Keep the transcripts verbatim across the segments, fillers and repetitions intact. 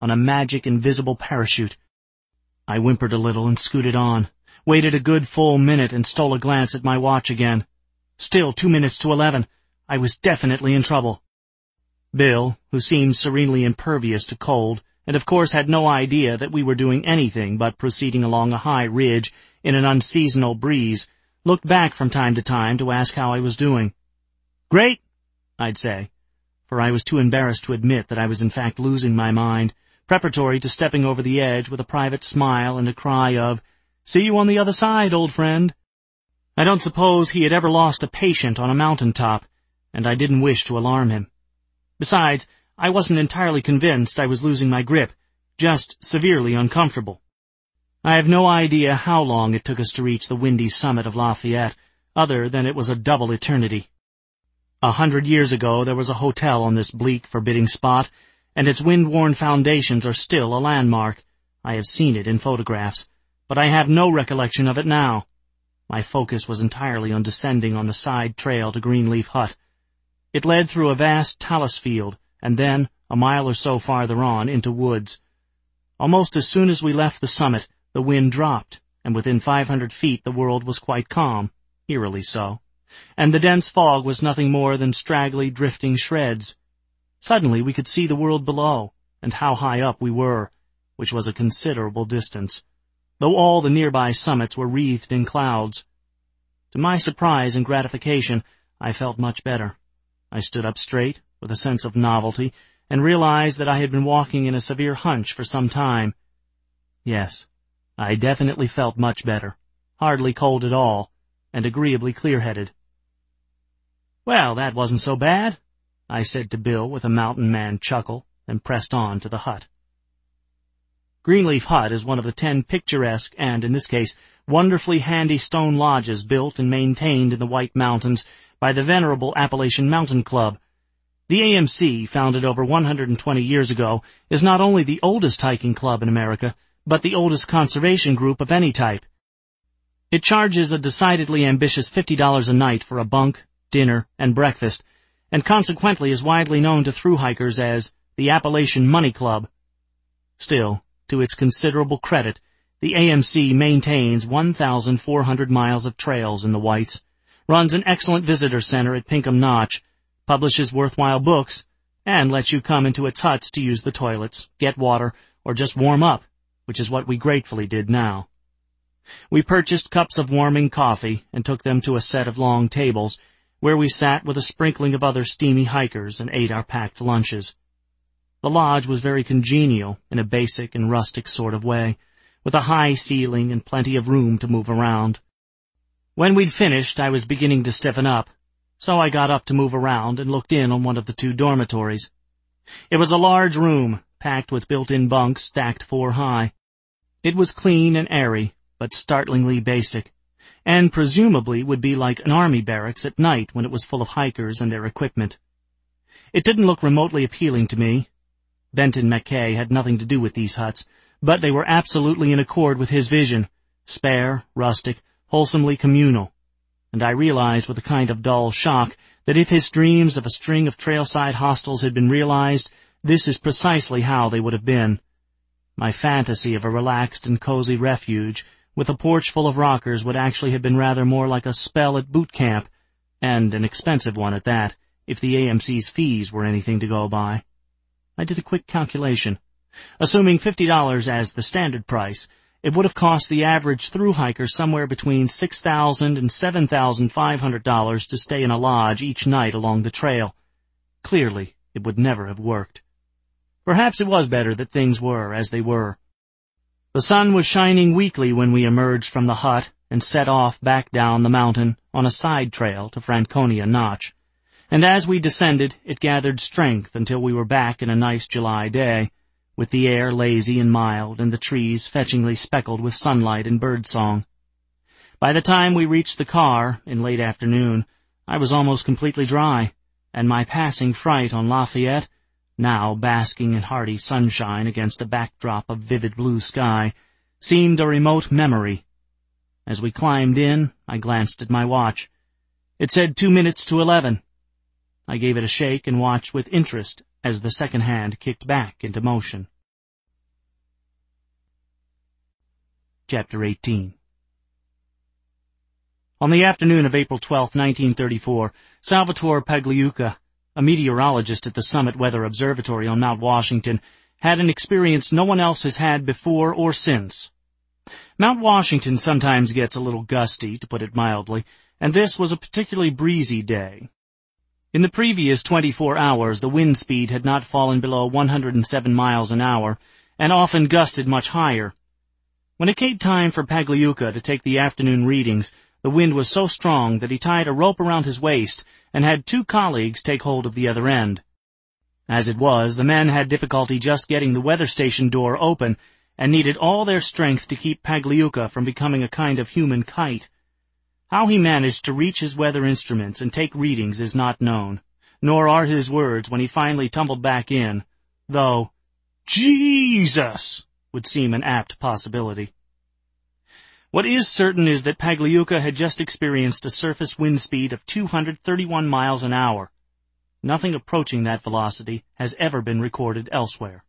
on a magic invisible parachute. I whimpered a little and scooted on, waited a good full minute and stole a glance at my watch again. Still two minutes to eleven. I was definitely in trouble. Bill, who seemed serenely impervious to cold, and of course had no idea that we were doing anything but proceeding along a high ridge in an unseasonal breeze, looked back from time to time to ask how I was doing. "Great," I'd say, for I was too embarrassed to admit that I was in fact losing my mind, preparatory to stepping over the edge with a private smile and a cry of, "See you on the other side, old friend." I don't suppose he had ever lost a patient on a mountain top, and I didn't wish to alarm him. Besides, I wasn't entirely convinced I was losing my grip, just severely uncomfortable. I have no idea how long it took us to reach the windy summit of Lafayette, other than it was a double eternity. A hundred years ago there was a hotel on this bleak, forbidding spot, and its wind-worn foundations are still a landmark. I have seen it in photographs, but I have no recollection of it now. My focus was entirely on descending on the side trail to Greenleaf Hut. It led through a vast talus field, and then, a mile or so farther on, into woods. Almost as soon as we left the summit, the wind dropped, and within five hundred feet the world was quite calm, eerily so, and the dense fog was nothing more than straggly, drifting shreds. Suddenly we could see the world below, and how high up we were, which was a considerable distance, though all the nearby summits were wreathed in clouds. To my surprise and gratification, I felt much better. I stood up straight, with a sense of novelty, and realized that I had been walking in a severe hunch for some time. Yes, I definitely felt much better, hardly cold at all, and agreeably clear-headed. "Well, that wasn't so bad," I said to Bill with a mountain man chuckle, and pressed on to the hut. Greenleaf Hut is one of the ten picturesque and, in this case, wonderfully handy stone lodges built and maintained in the White Mountains by the venerable Appalachian Mountain Club. The A M C, founded over one hundred twenty years ago, is not only the oldest hiking club in America, but the oldest conservation group of any type. It charges a decidedly ambitious fifty dollars a night for a bunk, dinner, and breakfast, and consequently is widely known to thru-hikers as the Appalachian Money Club. Still, to its considerable credit, the A M C maintains one thousand four hundred miles of trails in the Whites, runs an excellent visitor center at Pinkham Notch, publishes worthwhile books, and lets you come into its huts to use the toilets, get water, or just warm up, which is what we gratefully did now. We purchased cups of warming coffee and took them to a set of long tables, where we sat with a sprinkling of other steamy hikers and ate our packed lunches. The lodge was very congenial in a basic and rustic sort of way, with a high ceiling and plenty of room to move around. When we'd finished, I was beginning to stiffen up, so I got up to move around and looked in on one of the two dormitories. It was a large room, packed with built-in bunks stacked four high. It was clean and airy, but startlingly basic, and presumably would be like an army barracks at night when it was full of hikers and their equipment. It didn't look remotely appealing to me. Benton Mackay had nothing to do with these huts, but they were absolutely in accord with his vision, spare, rustic, wholesomely communal, and I realized with a kind of dull shock that if his dreams of a string of trailside hostels had been realized, this is precisely how they would have been. My fantasy of a relaxed and cozy refuge, with a porch full of rockers, would actually have been rather more like a spell at boot camp, and an expensive one at that, if the A M C's fees were anything to go by. I did a quick calculation. Assuming fifty dollars as the standard price, it would have cost the average thru-hiker somewhere between six thousand dollars and seven thousand five hundred dollars to stay in a lodge each night along the trail. Clearly, it would never have worked. Perhaps it was better that things were as they were. The sun was shining weakly when we emerged from the hut and set off back down the mountain on a side trail to Franconia Notch, and as we descended it gathered strength until we were back in a nice July day, with the air lazy and mild and the trees fetchingly speckled with sunlight and birdsong. By the time we reached the car, in late afternoon, I was almost completely dry, and my passing fright on Lafayette, now basking in hearty sunshine against a backdrop of vivid blue sky, seemed a remote memory. As we climbed in, I glanced at my watch. It said two minutes to eleven. I gave it a shake and watched with interest as the second hand kicked back into motion. Chapter eighteen. On the afternoon of April twelfth, nineteen thirty-four, Salvatore Pagliuca, a meteorologist at the Summit Weather Observatory on Mount Washington, had an experience no one else has had before or since. Mount Washington sometimes gets a little gusty, to put it mildly, and this was a particularly breezy day. In the previous twenty-four hours, the wind speed had not fallen below one hundred seven miles an hour, and often gusted much higher. When it came time for Pagliuca to take the afternoon readings, the wind was so strong that he tied a rope around his waist and had two colleagues take hold of the other end. As it was, the men had difficulty just getting the weather station door open and needed all their strength to keep Pagliuca from becoming a kind of human kite. How he managed to reach his weather instruments and take readings is not known, nor are his words when he finally tumbled back in, though "Jesus" would seem an apt possibility. What is certain is that Pagliuca had just experienced a surface wind speed of two hundred thirty-one miles an hour. Nothing approaching that velocity has ever been recorded elsewhere.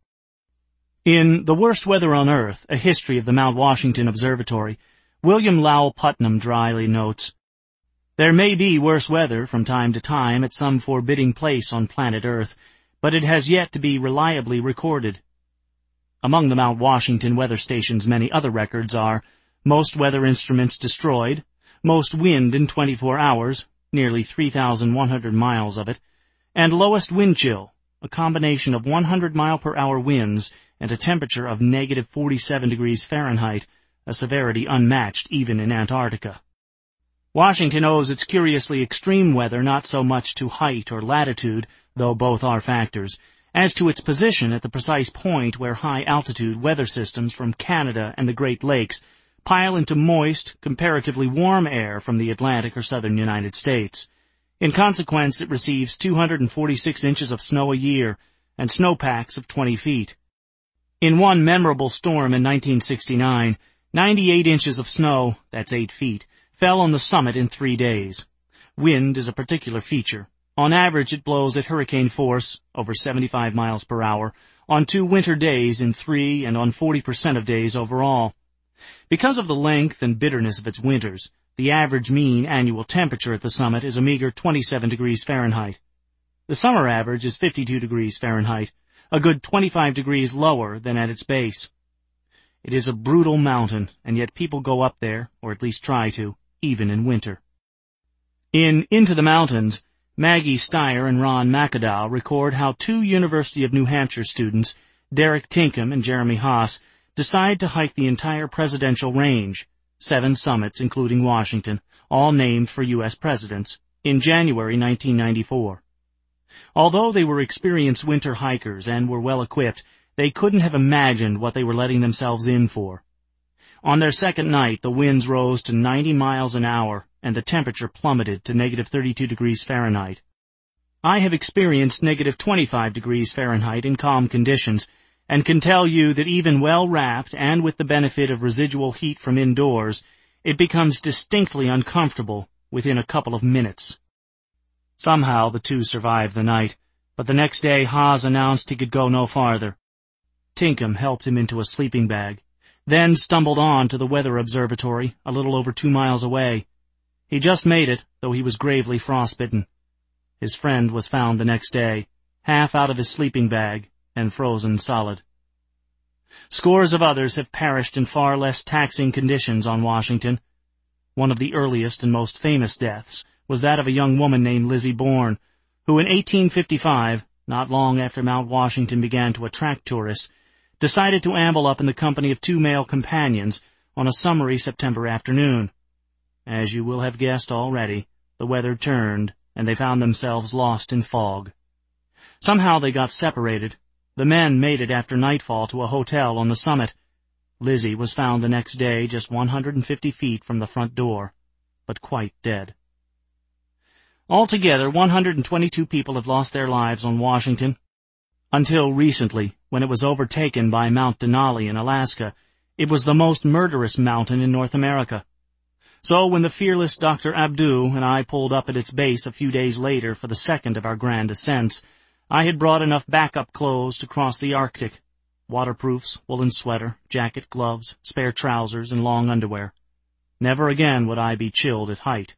In The Worst Weather on Earth, A History of the Mount Washington Observatory, William Lowell Putnam dryly notes, "There may be worse weather from time to time at some forbidding place on planet Earth, but it has yet to be reliably recorded." Among the Mount Washington weather station's many other records are most weather instruments destroyed, most wind in twenty-four hours, nearly three thousand one hundred miles of it, and lowest wind chill, a combination of one hundred mile per hour winds and a temperature of negative forty-seven degrees Fahrenheit, a severity unmatched even in Antarctica. Washington owes its curiously extreme weather not so much to height or latitude, though both are factors, as to its position at the precise point where high-altitude weather systems from Canada and the Great Lakes pile into moist, comparatively warm air from the Atlantic or southern United States. In consequence, it receives two hundred forty-six inches of snow a year and snowpacks of twenty feet. In one memorable storm in nineteen sixty-nine, ninety-eight inches of snow, that's eight feet, fell on the summit in three days. Wind is a particular feature. On average, it blows at hurricane force, over seventy-five miles per hour, on two winter days in three and on forty percent of days overall. Because of the length and bitterness of its winters, the average mean annual temperature at the summit is a meager twenty-seven degrees Fahrenheit. The summer average is fifty-two degrees Fahrenheit, a good twenty-five degrees lower than at its base. It is a brutal mountain, and yet people go up there, or at least try to, even in winter. In Into the Mountains, Maggie Steyer and Ron McAdow record how two University of New Hampshire students, Derek Tinkham and Jeremy Haas, decide to hike the entire presidential range, seven summits including Washington, all named for U S presidents, in January nineteen ninety-four. Although they were experienced winter hikers and were well equipped, they couldn't have imagined what they were letting themselves in for. On their second night, the winds rose to ninety miles an hour, and the temperature plummeted to negative thirty-two degrees Fahrenheit. I have experienced negative twenty-five degrees Fahrenheit in calm conditions, and can tell you that even well-wrapped and with the benefit of residual heat from indoors, it becomes distinctly uncomfortable within a couple of minutes. Somehow the two survived the night, but the next day Haas announced he could go no farther. Tinkham helped him into a sleeping bag, then stumbled on to the weather observatory, a little over two miles away. He just made it, though he was gravely frostbitten. His friend was found the next day, half out of his sleeping bag, and frozen solid. Scores of others have perished in far less taxing conditions on Washington. One of the earliest and most famous deaths was that of a young woman named Lizzie Bourne, who in eighteen fifty-five, not long after Mount Washington began to attract tourists, decided to amble up in the company of two male companions on a summery September afternoon. As you will have guessed already, the weather turned, and they found themselves lost in fog. Somehow they got separated. The men made it after nightfall to a hotel on the summit. Lizzie was found the next day just one hundred fifty feet from the front door, but quite dead. Altogether, one hundred twenty-two people have lost their lives on Washington. Until recently, when it was overtaken by Mount Denali in Alaska, it was the most murderous mountain in North America. So when the fearless Doctor Abdu and I pulled up at its base a few days later for the second of our grand ascents, I had brought enough backup clothes to cross the Arctic. Waterproofs, woolen sweater, jacket, gloves, spare trousers, and long underwear. Never again would I be chilled at height.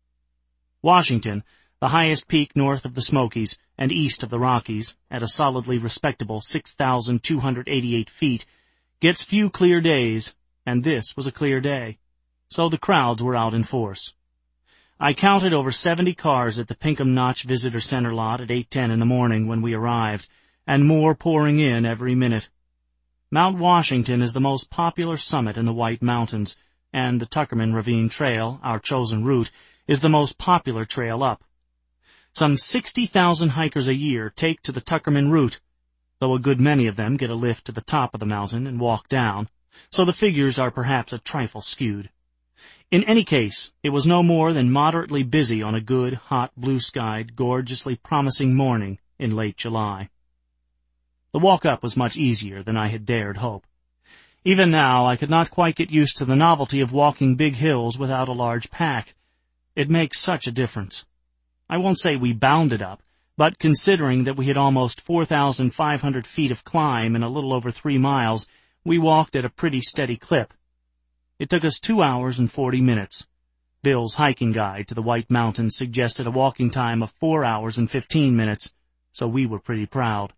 Washington, the highest peak north of the Smokies and east of the Rockies, at a solidly respectable six thousand two hundred eighty-eight feet, gets few clear days, and this was a clear day. So the crowds were out in force. I counted over seventy cars at the Pinkham Notch Visitor Center lot at eight ten in the morning when we arrived, and more pouring in every minute. Mount Washington is the most popular summit in the White Mountains, and the Tuckerman Ravine Trail, our chosen route, is the most popular trail up. Some sixty thousand hikers a year take to the Tuckerman route, though a good many of them get a lift to the top of the mountain and walk down, so the figures are perhaps a trifle skewed. In any case, it was no more than moderately busy on a good, hot, blue-skied, gorgeously promising morning in late July. The walk-up was much easier than I had dared hope. Even now, I could not quite get used to the novelty of walking big hills without a large pack. It makes such a difference. I won't say we bounded up, but considering that we had almost four thousand five hundred feet of climb in a little over three miles, we walked at a pretty steady clip. It took us two hours and forty minutes. Bill's hiking guide to the White Mountains suggested a walking time of four hours and fifteen minutes, so we were pretty proud.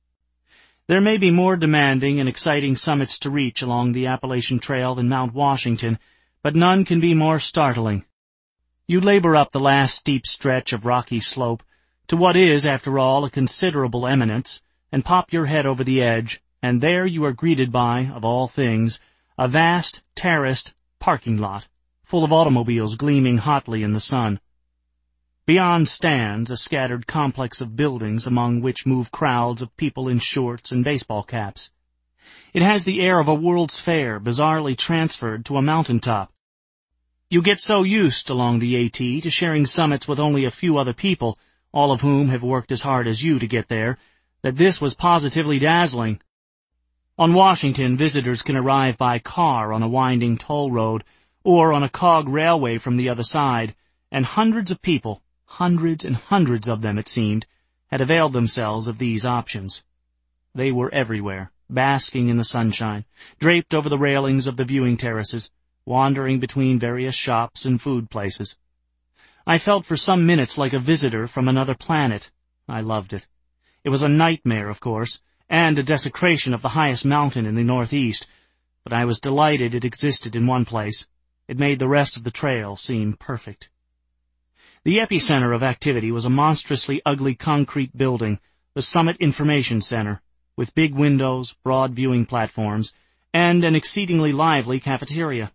There may be more demanding and exciting summits to reach along the Appalachian Trail than Mount Washington, but none can be more startling. You labor up the last steep stretch of rocky slope to what is, after all, a considerable eminence, and pop your head over the edge, and there you are greeted by, of all things, a vast, terraced parking lot, full of automobiles gleaming hotly in the sun. Beyond stands a scattered complex of buildings among which move crowds of people in shorts and baseball caps. It has the air of a World's Fair bizarrely transferred to a mountaintop. You get so used along the AT to sharing summits with only a few other people, all of whom have worked as hard as you to get there, that this was positively dazzling. On Washington, visitors can arrive by car on a winding toll road, or on a cog railway from the other side, and hundreds of people, hundreds and hundreds of them it seemed, had availed themselves of these options. They were everywhere, basking in the sunshine, draped over the railings of the viewing terraces, wandering between various shops and food places. I felt for some minutes like a visitor from another planet. I loved it. It was a nightmare, of course, and a desecration of the highest mountain in the northeast, but I was delighted it existed in one place. It made the rest of the trail seem perfect. The epicenter of activity was a monstrously ugly concrete building, the Summit Information Center, with big windows, broad viewing platforms, and an exceedingly lively cafeteria.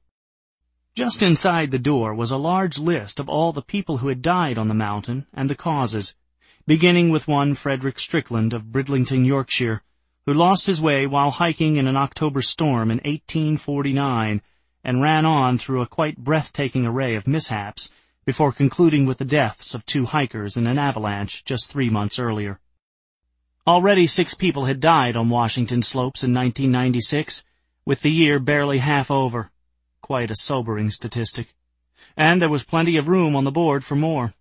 Just inside the door was a large list of all the people who had died on the mountain and the causes, beginning with one Frederick Strickland of Bridlington, Yorkshire, who lost his way while hiking in an October storm in eighteen forty-nine and ran on through a quite breathtaking array of mishaps before concluding with the deaths of two hikers in an avalanche just three months earlier. Already six people had died on Washington slopes in nineteen ninety-six, with the year barely half over. Quite a sobering statistic. And there was plenty of room on the board for more.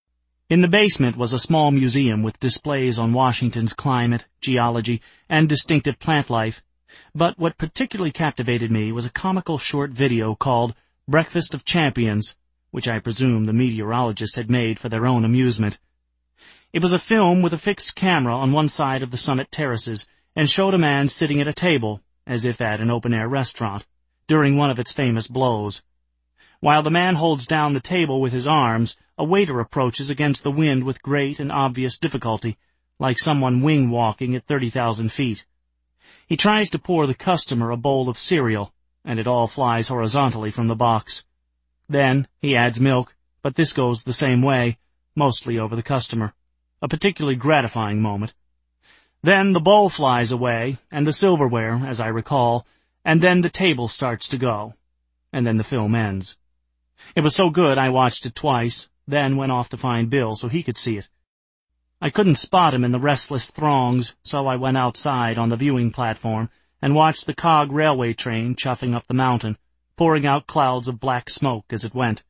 In the basement was a small museum with displays on Washington's climate, geology, and distinctive plant life, but what particularly captivated me was a comical short video called Breakfast of Champions, which I presume the meteorologists had made for their own amusement. It was a film with a fixed camera on one side of the summit terraces and showed a man sitting at a table, as if at an open-air restaurant, during one of its famous blows. While the man holds down the table with his arms, a waiter approaches against the wind with great and obvious difficulty, like someone wing-walking at thirty thousand feet. He tries to pour the customer a bowl of cereal, and it all flies horizontally from the box. Then he adds milk, but this goes the same way, mostly over the customer. A particularly gratifying moment. Then the bowl flies away, and the silverware, as I recall, and then the table starts to go, and then the film ends. It was so good I watched it twice, then went off to find Bill so he could see it. I couldn't spot him in the restless throngs, so I went outside on the viewing platform and watched the cog railway train chuffing up the mountain, pouring out clouds of black smoke as it went.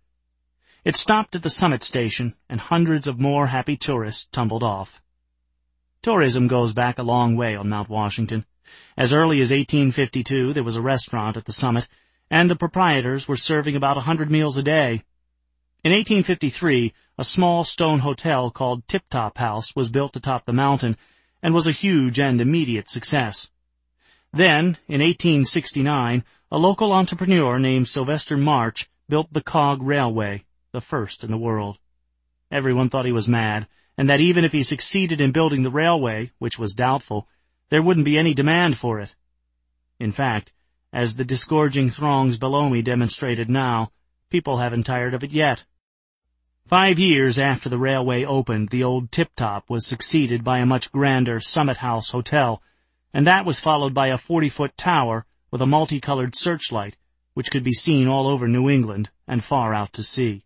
It stopped at the summit station, and hundreds of more happy tourists tumbled off. Tourism goes back a long way on Mount Washington. As early as eighteen fifty-two, there was a restaurant at the summit, and the proprietors were serving about a hundred meals a day. In eighteen fifty-three, a small stone hotel called Tip Top House was built atop the mountain and was a huge and immediate success. Then, in eighteen sixty-nine, a local entrepreneur named Sylvester March built the Cog Railway, the first in the world. Everyone thought he was mad, and that even if he succeeded in building the railway, which was doubtful, there wouldn't be any demand for it. In fact, as the disgorging throngs below me demonstrated now, people haven't tired of it yet. Five years after the railway opened, the old Tip Top was succeeded by a much grander Summit House Hotel, and that was followed by a forty-foot tower with a multicolored searchlight, which could be seen all over New England and far out to sea.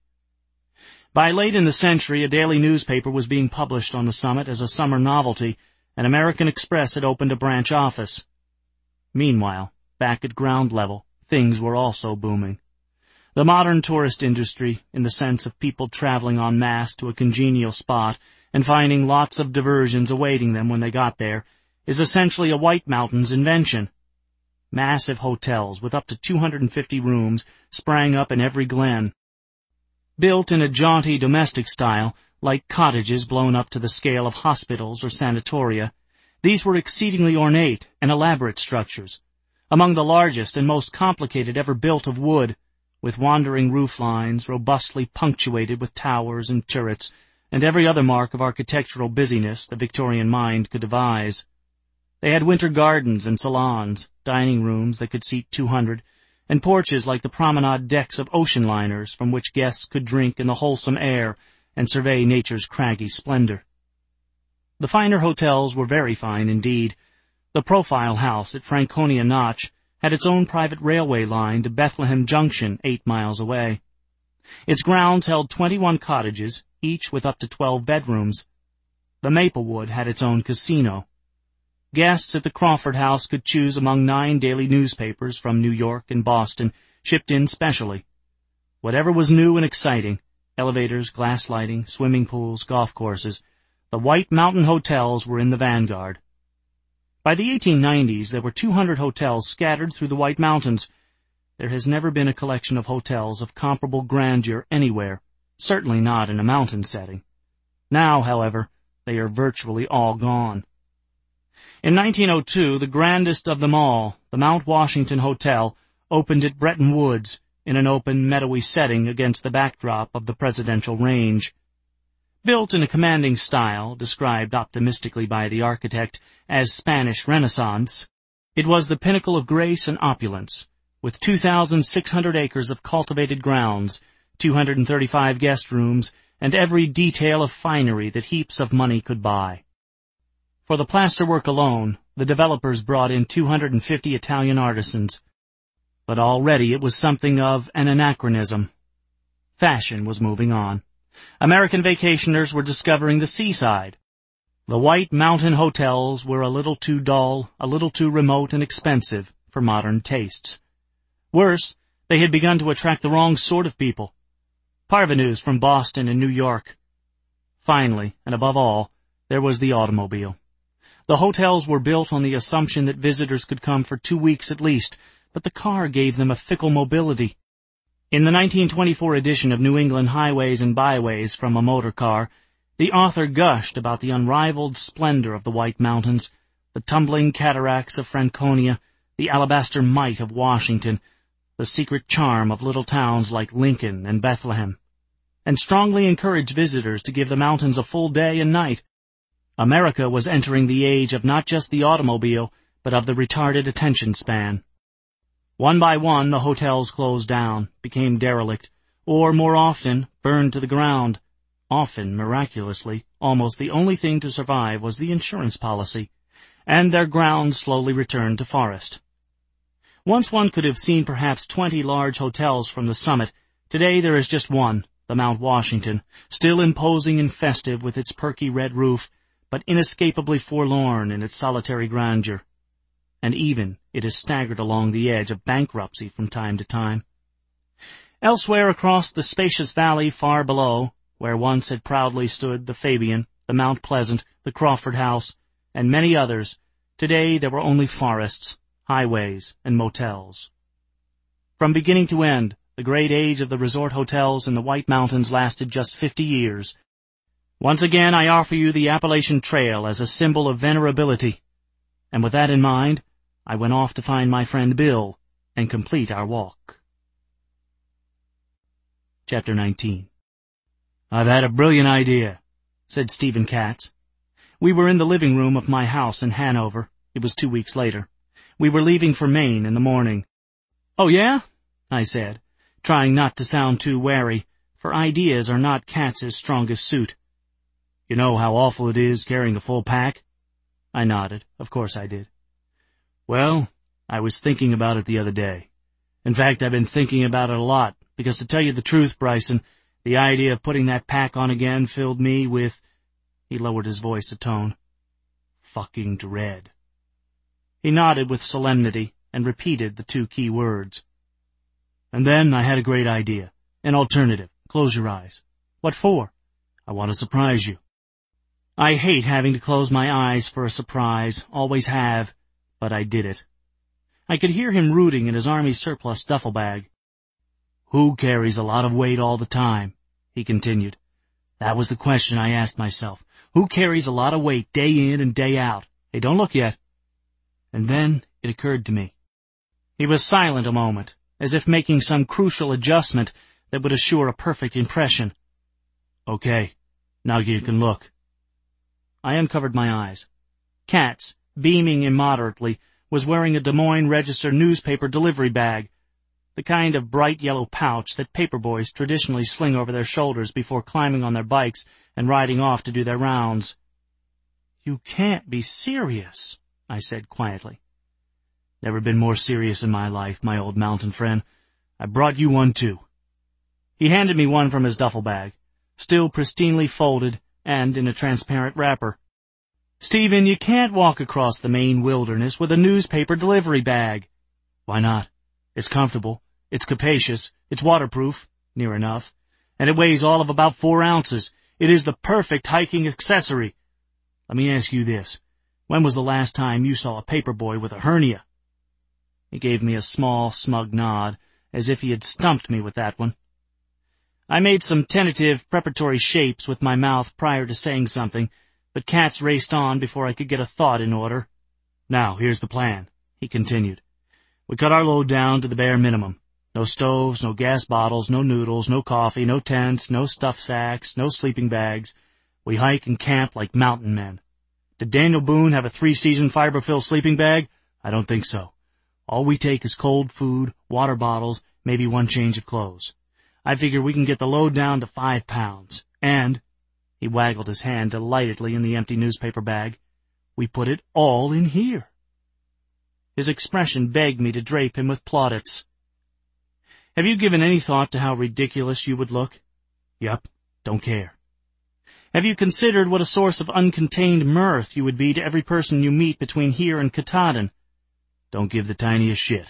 By late in the century, a daily newspaper was being published on the summit as a summer novelty, and American Express had opened a branch office. Meanwhile, back at ground level, things were also booming. The modern tourist industry, in the sense of people traveling en masse to a congenial spot and finding lots of diversions awaiting them when they got there, is essentially a White Mountains invention. Massive hotels with up to two hundred fifty rooms sprang up in every glen. Built in a jaunty domestic style, like cottages blown up to the scale of hospitals or sanatoria, these were exceedingly ornate and elaborate structures, among the largest and most complicated ever built of wood, with wandering roof lines robustly punctuated with towers and turrets, and every other mark of architectural busyness the Victorian mind could devise. They had winter gardens and salons, dining rooms that could seat two hundred, and porches like the promenade decks of ocean liners from which guests could drink in the wholesome air and survey nature's craggy splendor. The finer hotels were very fine indeed. The Profile House at Franconia Notch had its own private railway line to Bethlehem Junction, eight miles away. Its grounds held twenty-one cottages, each with up to twelve bedrooms. The Maplewood had its own casino. Guests at the Crawford House could choose among nine daily newspapers from New York and Boston, shipped in specially. Whatever was new and exciting, elevators, glass lighting, swimming pools, golf courses, the White Mountain hotels were in the vanguard. By the eighteen nineties, there were two hundred hotels scattered through the White Mountains. There has never been a collection of hotels of comparable grandeur anywhere, certainly not in a mountain setting. Now, however, they are virtually all gone. In nineteen oh two, the grandest of them all, the Mount Washington Hotel, opened at Bretton Woods in an open, meadowy setting against the backdrop of the Presidential Range. Built in a commanding style, described optimistically by the architect as Spanish Renaissance, it was the pinnacle of grace and opulence, with two thousand six hundred acres of cultivated grounds, two hundred thirty-five guest rooms, and every detail of finery that heaps of money could buy. For the plasterwork alone, the developers brought in two hundred fifty Italian artisans. But already it was something of an anachronism. Fashion was moving on. American vacationers were discovering the seaside. The White Mountain hotels were a little too dull, a little too remote and expensive for modern tastes. Worse, they had begun to attract the wrong sort of people. Parvenus from Boston and New York. Finally, and above all, there was the automobile. The hotels were built on the assumption that visitors could come for two weeks at least, but the car gave them a fickle mobility. In the nineteen twenty-four edition of New England Highways and Byways from a Motor Car, the author gushed about the unrivaled splendor of the White Mountains, the tumbling cataracts of Franconia, the alabaster might of Washington, the secret charm of little towns like Lincoln and Bethlehem, and strongly encouraged visitors to give the mountains a full day and night. America was entering the age of not just the automobile, but of the retarded attention span. One by one, the hotels closed down, became derelict, or, more often, burned to the ground. Often, miraculously, almost the only thing to survive was the insurance policy, and their grounds slowly returned to forest. Once one could have seen perhaps twenty large hotels from the summit. Today there is just one, the Mount Washington, still imposing and festive with its perky red roof, but inescapably forlorn in its solitary grandeur. And even it is staggered along the edge of bankruptcy from time to time. Elsewhere across the spacious valley far below, where once had proudly stood the Fabian, the Mount Pleasant, the Crawford House, and many others, Today there were only forests, highways, and motels. From beginning to end, the great age of the resort hotels in the White Mountains lasted just fifty years. Once again I offer you the Appalachian Trail as a symbol of venerability. And with that in mind, I went off to find my friend Bill and complete our walk. Chapter nineteen. "I've had a brilliant idea," said Stephen Katz. We were in the living room of my house in Hanover. It was two weeks later. We were leaving for Maine in the morning. "Oh, yeah?" I said, trying not to sound too wary, for ideas are not Katz's strongest suit. "You know how awful it is carrying a full pack?" I nodded. Of course I did. "Well, I was thinking about it the other day. In fact, I've been thinking about it a lot, because to tell you the truth, Bryson, the idea of putting that pack on again filled me with," he lowered his voice a tone, "fucking dread." He nodded with solemnity and repeated the two key words. "And then I had a great idea. An alternative. Close your eyes." "What for?" "I want to surprise you." I hate having to close my eyes for a surprise, always have, but I did it. I could hear him rooting in his army surplus duffel bag. "Who carries a lot of weight all the time?" he continued. That was the question I asked myself. Who carries a lot of weight day in and day out? Hey, don't look yet. And then it occurred to me. He was silent a moment, as if making some crucial adjustment that would assure a perfect impression. "Okay, now you can look." I uncovered my eyes. Katz, beaming immoderately, was wearing a Des Moines Register newspaper delivery bag, the kind of bright yellow pouch that paperboys traditionally sling over their shoulders before climbing on their bikes and riding off to do their rounds. "You can't be serious," I said quietly. "Never been more serious in my life, my old mountain friend. I brought you one, too." He handed me one from his duffel bag, still pristinely folded and in a transparent wrapper. "Stephen, you can't walk across the Maine wilderness with a newspaper delivery bag." "Why not? It's comfortable, it's capacious, it's waterproof, near enough, and it weighs all of about four ounces. It is the perfect hiking accessory. Let me ask you this. When was the last time you saw a paperboy with a hernia?" He gave me a small, smug nod, as if he had stumped me with that one. I made some tentative preparatory shapes with my mouth prior to saying something, but Katz raced on before I could get a thought in order. "Now, here's the plan," he continued. "We cut our load down to the bare minimum. No stoves, no gas bottles, no noodles, no coffee, no tents, no stuff sacks, no sleeping bags. We hike and camp like mountain men. Did Daniel Boone have a three-season fiberfill sleeping bag? I don't think so. All we take is cold food, water bottles, maybe one change of clothes. I figure we can get the load down to five pounds. And," he waggled his hand delightedly in the empty newspaper bag, "we put it all in here." His expression begged me to drape him with plaudits. "Have you given any thought to how ridiculous you would look?" "Yup, don't care." "Have you considered what a source of uncontained mirth you would be to every person you meet between here and Katahdin?" "Don't give the tiniest shit."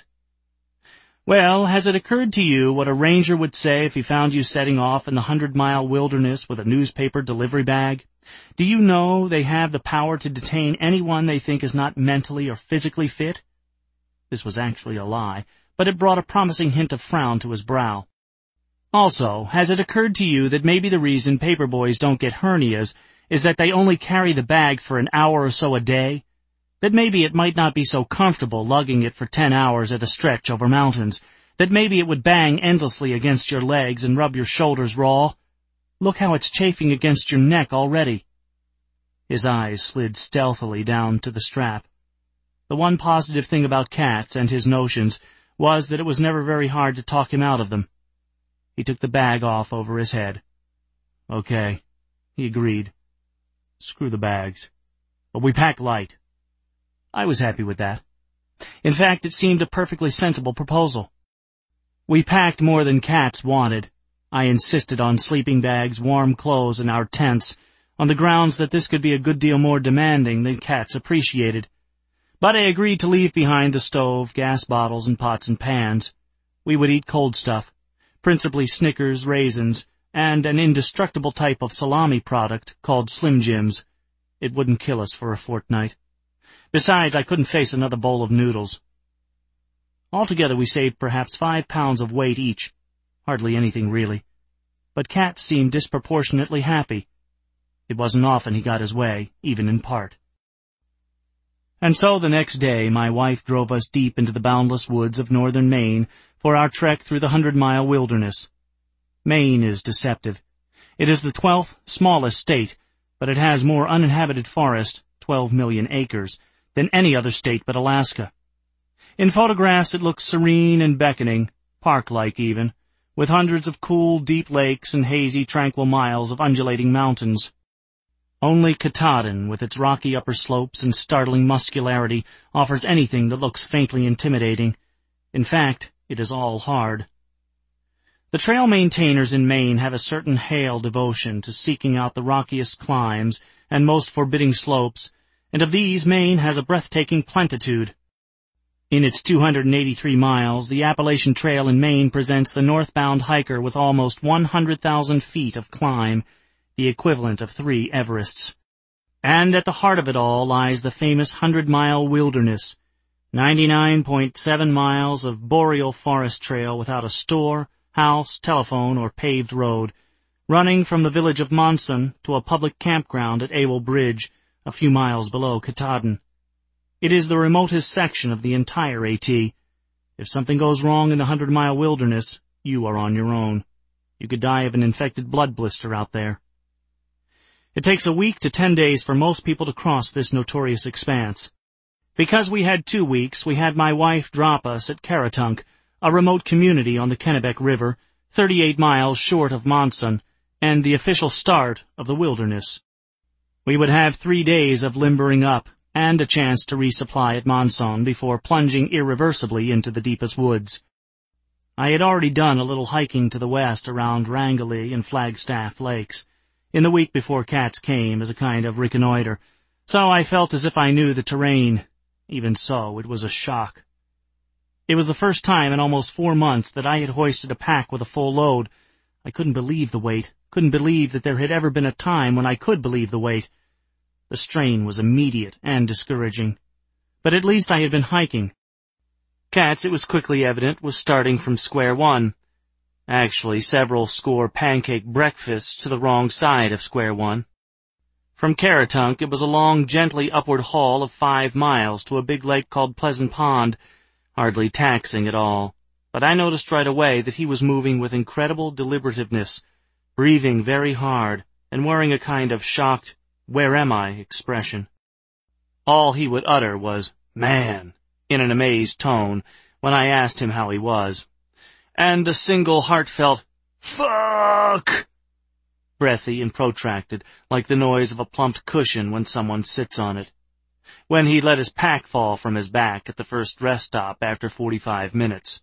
"Well, has it occurred to you what a ranger would say if he found you setting off in the hundred-mile wilderness with a newspaper delivery bag? Do you know they have the power to detain anyone they think is not mentally or physically fit?" This was actually a lie, but it brought a promising hint of frown to his brow. "Also, has it occurred to you that maybe the reason paperboys don't get hernias is that they only carry the bag for an hour or so a day? That maybe it might not be so comfortable lugging it for ten hours at a stretch over mountains, that maybe it would bang endlessly against your legs and rub your shoulders raw? Look how it's chafing against your neck already." His eyes slid stealthily down to the strap. The one positive thing about Katz and his notions was that it was never very hard to talk him out of them. He took the bag off over his head. "Okay," he agreed. "Screw the bags. But we pack light." I was happy with that. In fact, it seemed a perfectly sensible proposal. We packed more than Katz wanted. I insisted on sleeping bags, warm clothes, and our tents, on the grounds that this could be a good deal more demanding than Katz appreciated. But I agreed to leave behind the stove, gas bottles, and pots and pans. We would eat cold stuff, principally Snickers, raisins, and an indestructible type of salami product called Slim Jims. It wouldn't kill us for a fortnight. Besides, I couldn't face another bowl of noodles. Altogether we saved perhaps five pounds of weight each. Hardly anything, really. But Cat seemed disproportionately happy. It wasn't often he got his way, even in part. And so the next day my wife drove us deep into the boundless woods of northern Maine for our trek through the hundred-mile wilderness. Maine is deceptive. It is the twelfth smallest state, but it has more uninhabited forest, twelve million acres, than any other state but Alaska. In photographs it looks serene and beckoning, park-like even, with hundreds of cool, deep lakes and hazy, tranquil miles of undulating mountains. Only Katahdin, with its rocky upper slopes and startling muscularity, offers anything that looks faintly intimidating. In fact, it is all hard. The trail maintainers in Maine have a certain hale devotion to seeking out the rockiest climbs and most forbidding slopes, and of these Maine has a breathtaking plenitude. In its two hundred eighty-three miles, the Appalachian Trail in Maine presents the northbound hiker with almost one hundred thousand feet of climb, the equivalent of three Everests. And at the heart of it all lies the famous hundred-mile wilderness, ninety-nine point seven miles of boreal forest trail without a store, house, telephone, or paved road, running from the village of Monson to a public campground at Ewell Bridge, a few miles below Katahdin. It is the remotest section of the entire AT. If something goes wrong in the hundred-mile wilderness, you are on your own. You could die of an infected blood blister out there. It takes a week to ten days for most people to cross this notorious expanse. Because we had two weeks, we had my wife drop us at Caratunk, a remote community on the Kennebec River, thirty-eight miles short of Monson, and the official start of the wilderness. We would have three days of limbering up, and a chance to resupply at Monson before plunging irreversibly into the deepest woods. I had already done a little hiking to the west around Rangeley and Flagstaff Lakes, in the week before Cats came as a kind of reconnoiter, so I felt as if I knew the terrain. Even so, it was a shock. It was the first time in almost four months that I had hoisted a pack with a full load. I couldn't believe the weight, couldn't believe that there had ever been a time when I could believe the weight. The strain was immediate and discouraging. But at least I had been hiking. Cats, it was quickly evident, was starting from square one. Actually, several score pancake breakfasts to the wrong side of square one. From Caratunk, it was a long, gently upward haul of five miles to a big lake called Pleasant Pond, hardly taxing at all. But I noticed right away that he was moving with incredible deliberativeness, breathing very hard, and wearing a kind of shocked, "Where am I?" expression. All he would utter was, "Man," in an amazed tone, when I asked him how he was. And a single heartfelt, "Fuck!" breathy and protracted, like the noise of a plumped cushion when someone sits on it. When he let his pack fall from his back at the first rest stop after forty-five minutes.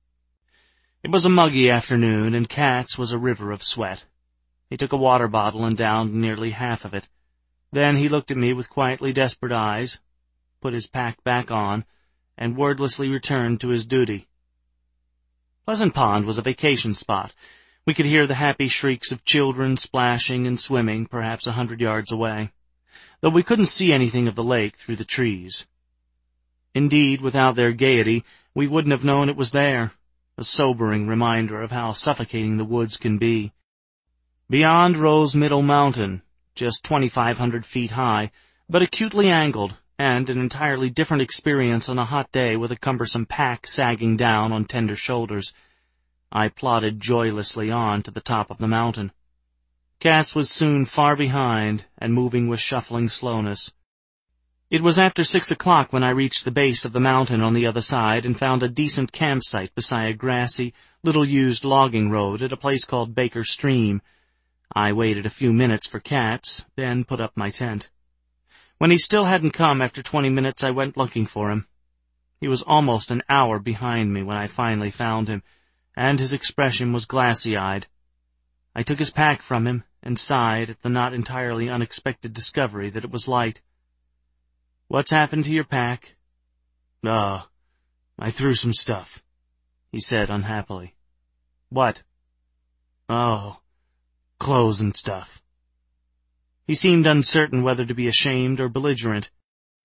It was a muggy afternoon, and Cats was a river of sweat. He took a water bottle and downed nearly half of it. Then he looked at me with quietly desperate eyes, put his pack back on, and wordlessly returned to his duty. Pleasant Pond was a vacation spot. We could hear the happy shrieks of children splashing and swimming perhaps a hundred yards away, though we couldn't see anything of the lake through the trees. Indeed, without their gaiety, we wouldn't have known it was there, a sobering reminder of how suffocating the woods can be. Beyond rose Middle Mountain, just twenty-five hundred feet high, but acutely angled, and an entirely different experience on a hot day with a cumbersome pack sagging down on tender shoulders. I plodded joylessly on to the top of the mountain. Cass was soon far behind, and moving with shuffling slowness. It was after six o'clock when I reached the base of the mountain on the other side and found a decent campsite beside a grassy, little-used logging road at a place called Baker Stream. I waited a few minutes for Cats, then put up my tent. When he still hadn't come after twenty minutes, I went looking for him. He was almost an hour behind me when I finally found him, and his expression was glassy-eyed. I took his pack from him and sighed at the not entirely unexpected discovery that it was light. "What's happened to your pack?" "Oh, I threw some stuff," he said unhappily. "What?" "Oh, clothes and stuff." He seemed uncertain whether to be ashamed or belligerent.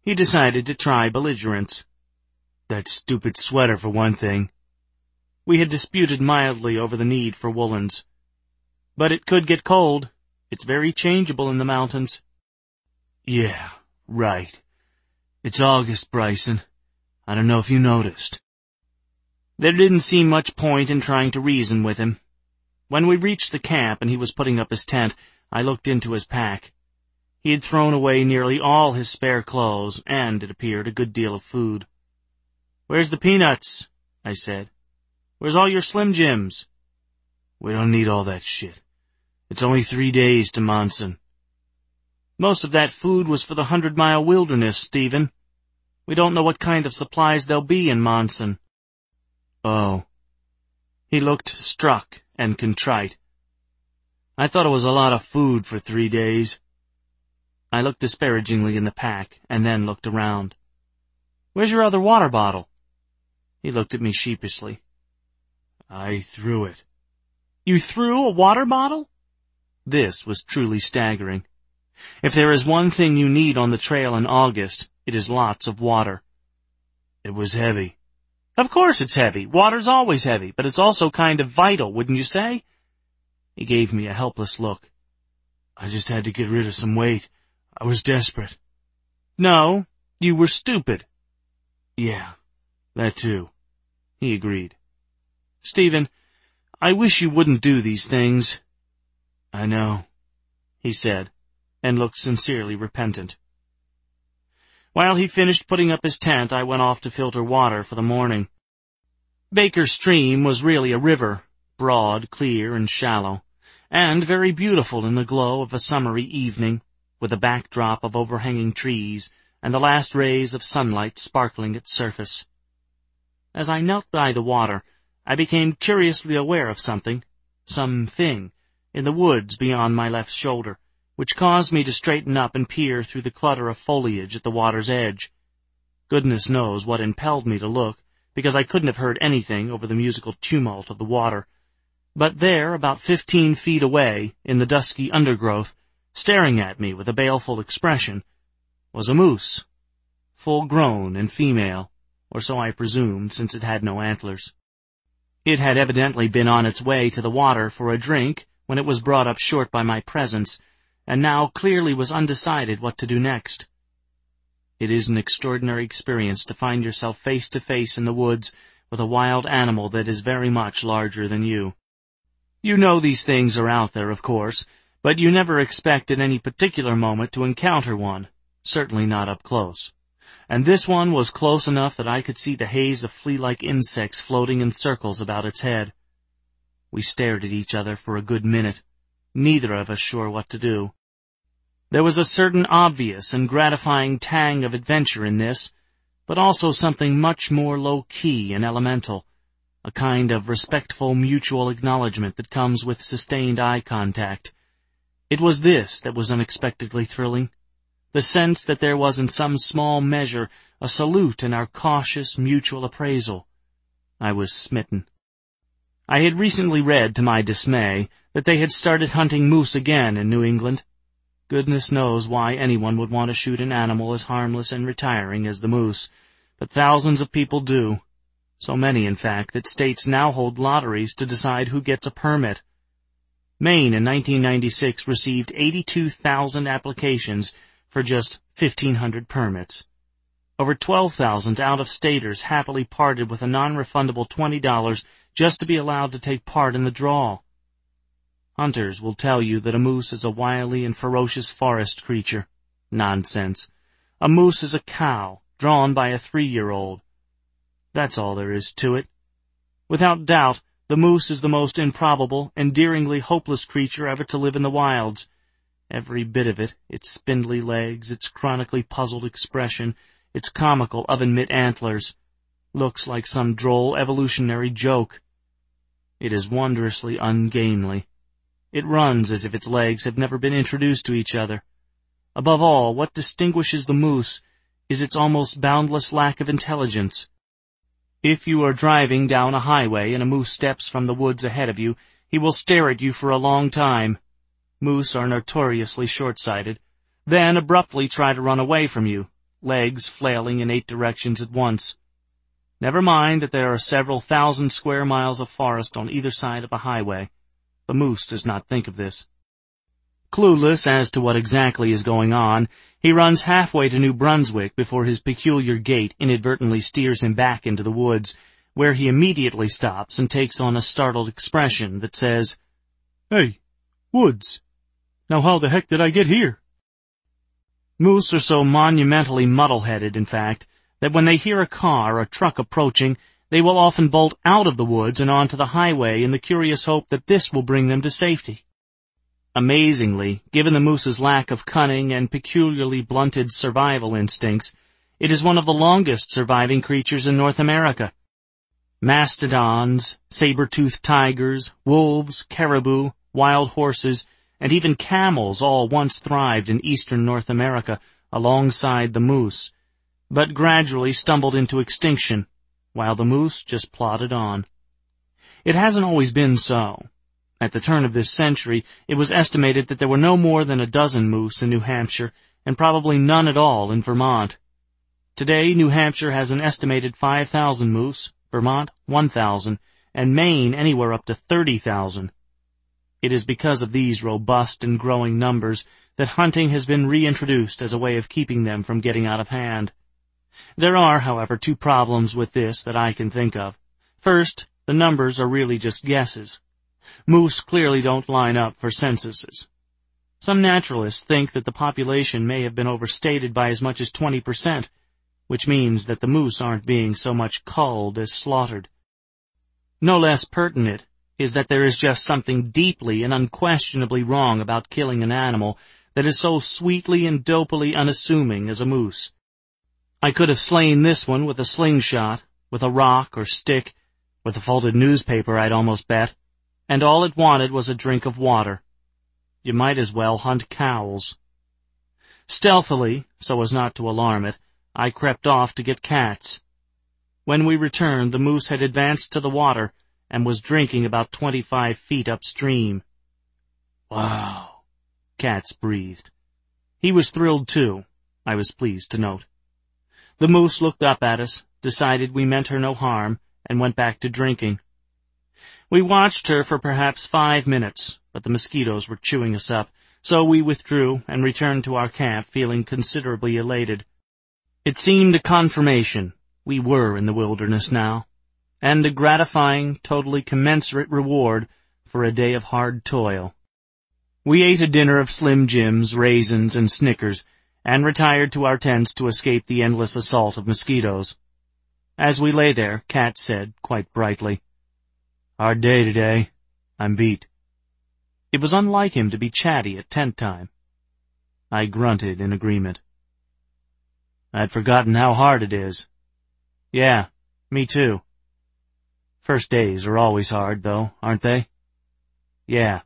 He decided to try belligerence. That stupid sweater, for one thing. We had disputed mildly over the need for woolens. But it could get cold. It's very changeable in the mountains. Yeah, right. It's August, Bryson. I don't know if you noticed. There didn't seem much point in trying to reason with him. When we reached the camp and he was putting up his tent, I looked into his pack. He had thrown away nearly all his spare clothes, and, it appeared, a good deal of food. "Where's the peanuts?" I said. "Where's all your Slim Jims?" "We don't need all that shit. It's only three days to Monson." "Most of that food was for the hundred-mile wilderness, Stephen. We don't know what kind of supplies there'll be in Monson." "Oh." He looked struck and contrite. "I thought it was a lot of food for three days." I looked disparagingly in the pack, and then looked around. "Where's your other water bottle?" He looked at me sheepishly. "I threw it." "You threw a water bottle?" This was truly staggering. If there is one thing you need on the trail in August, it is lots of water. "It was heavy." "Of course it's heavy. Water's always heavy, but it's also kind of vital, wouldn't you say?" He gave me a helpless look. "I just had to get rid of some weight. I was desperate." "No, you were stupid." "Yeah, that too," he agreed. "Stephen, I wish you wouldn't do these things." "I know," he said, and looked sincerely repentant. While he finished putting up his tent, I went off to filter water for the morning. Baker Stream was really a river, broad, clear, and shallow, and very beautiful in the glow of a summery evening, with a backdrop of overhanging trees and the last rays of sunlight sparkling its surface. As I knelt by the water, I became curiously aware of something, some thing, in the woods beyond my left shoulder, which caused me to straighten up and peer through the clutter of foliage at the water's edge. Goodness knows what impelled me to look, because I couldn't have heard anything over the musical tumult of the water. But there, about fifteen feet away, in the dusky undergrowth, staring at me with a baleful expression, was a moose, full-grown and female, or so I presumed, since it had no antlers. It had evidently been on its way to the water for a drink when it was brought up short by my presence, and now clearly was undecided what to do next. It is an extraordinary experience to find yourself face to face in the woods with a wild animal that is very much larger than you. You know these things are out there, of course, but you never expect at any particular moment to encounter one, certainly not up close. And this one was close enough that I could see the haze of flea-like insects floating in circles about its head. We stared at each other for a good minute, neither of us sure what to do. There was a certain obvious and gratifying tang of adventure in this, but also something much more low-key and elemental, a kind of respectful mutual acknowledgment that comes with sustained eye contact. It was this that was unexpectedly thrilling, the sense that there was in some small measure a salute in our cautious mutual appraisal. I was smitten. I had recently read, to my dismay, that they had started hunting moose again in New England. Goodness knows why anyone would want to shoot an animal as harmless and retiring as the moose, but thousands of people do. So many, in fact, that states now hold lotteries to decide who gets a permit. Maine in nineteen ninety-six received eighty-two thousand applications for just fifteen hundred permits. Over twelve thousand out-of-staters happily parted with a non-refundable twenty dollars just to be allowed to take part in the draw. Hunters will tell you that a moose is a wily and ferocious forest creature. Nonsense. A moose is a cow, drawn by a three-year-old. That's all there is to it. Without doubt, the moose is the most improbable, endearingly hopeless creature ever to live in the wilds. Every bit of it, its spindly legs, its chronically puzzled expression, its comical oven-mitt antlers, looks like some droll evolutionary joke. It is wondrously ungainly. It runs as if its legs have never been introduced to each other. Above all, what distinguishes the moose is its almost boundless lack of intelligence. If you are driving down a highway and a moose steps from the woods ahead of you, he will stare at you for a long time. Moose are notoriously short-sighted, then abruptly try to run away from you, legs flailing in eight directions at once. Never mind that there are several thousand square miles of forest on either side of a highway. The moose does not think of this. Clueless as to what exactly is going on, he runs halfway to New Brunswick before his peculiar gait inadvertently steers him back into the woods, where he immediately stops and takes on a startled expression that says, "Hey, woods. Now how the heck did I get here?" Moose are so monumentally muddle-headed, in fact, that when they hear a car or truck approaching, they will often bolt out of the woods and onto the highway in the curious hope that this will bring them to safety. Amazingly, given the moose's lack of cunning and peculiarly blunted survival instincts, it is one of the longest surviving creatures in North America. Mastodons, saber-toothed tigers, wolves, caribou, wild horses, and even camels all once thrived in eastern North America alongside the moose, but gradually stumbled into extinction, while the moose just plodded on. It hasn't always been so. At the turn of this century, it was estimated that there were no more than a dozen moose in New Hampshire, and probably none at all in Vermont. Today, New Hampshire has an estimated five thousand moose, Vermont one thousand, and Maine anywhere up to thirty thousand. It is because of these robust and growing numbers that hunting has been reintroduced as a way of keeping them from getting out of hand. There are, however, two problems with this that I can think of. First, the numbers are really just guesses. Moose clearly don't line up for censuses. Some naturalists think that the population may have been overstated by as much as twenty percent, which means that the moose aren't being so much culled as slaughtered. No less pertinent is that there is just something deeply and unquestionably wrong about killing an animal that is so sweetly and dopily unassuming as a moose. I could have slain this one with a slingshot, with a rock or stick, with a folded newspaper, I'd almost bet, and all it wanted was a drink of water. You might as well hunt cows. Stealthily, so as not to alarm it, I crept off to get Katz. When we returned, the moose had advanced to the water and was drinking about twenty-five feet upstream. "Wow," Katz breathed. He was thrilled too, I was pleased to note. The moose looked up at us, decided we meant her no harm, and went back to drinking. We watched her for perhaps five minutes, but the mosquitoes were chewing us up, so we withdrew and returned to our camp feeling considerably elated. It seemed a confirmation. We were in the wilderness now, and a gratifying, totally commensurate reward for a day of hard toil. We ate a dinner of Slim Jims, raisins, and Snickers, and retired to our tents to escape the endless assault of mosquitoes. As we lay there, Kat said, quite brightly, "Hard day today. I'm beat." It was unlike him to be chatty at tent time. I grunted in agreement. "I'd forgotten how hard it is." "Yeah, me too." "First days are always hard, though, aren't they?" "Yeah."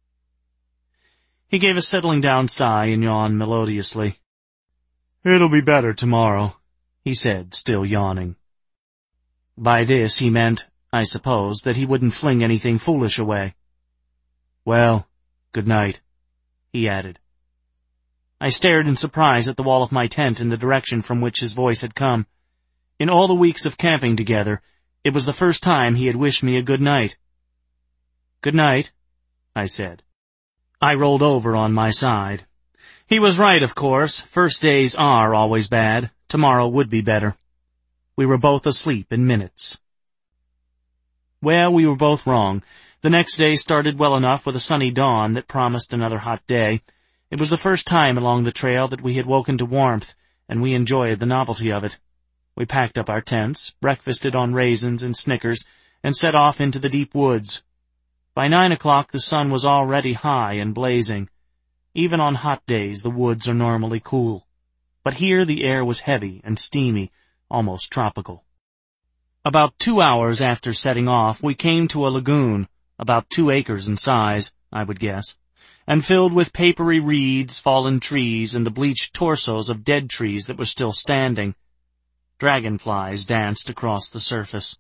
He gave a settling down sigh and yawned melodiously. "It'll be better tomorrow," he said, still yawning. By this he meant, I suppose, that he wouldn't fling anything foolish away. "Well, good night," he added. I stared in surprise at the wall of my tent in the direction from which his voice had come. In all the weeks of camping together, it was the first time he had wished me a good night. "Good night," I said. I rolled over on my side. He was right, of course. First days are always bad. Tomorrow would be better. We were both asleep in minutes. Well, we were both wrong. The next day started well enough with a sunny dawn that promised another hot day. It was the first time along the trail that we had woken to warmth, and we enjoyed the novelty of it. We packed up our tents, breakfasted on raisins and Snickers, and set off into the deep woods. By nine o'clock the sun was already high and blazing. Even on hot days the woods are normally cool. But here the air was heavy and steamy, almost tropical. About two hours after setting off, we came to a lagoon, about two acres in size, I would guess, and filled with papery reeds, fallen trees, and the bleached torsos of dead trees that were still standing. Dragonflies danced across the surface.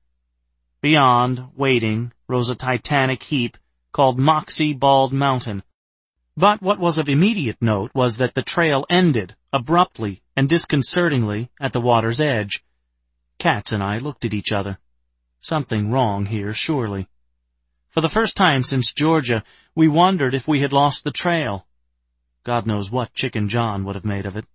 Beyond, waiting, rose a titanic heap called Moxie Bald Mountain. But what was of immediate note was that the trail ended, abruptly and disconcertingly, at the water's edge. Katz and I looked at each other. Something wrong here, surely. For the first time since Georgia, we wondered if we had lost the trail. God knows what Chicken John would have made of it.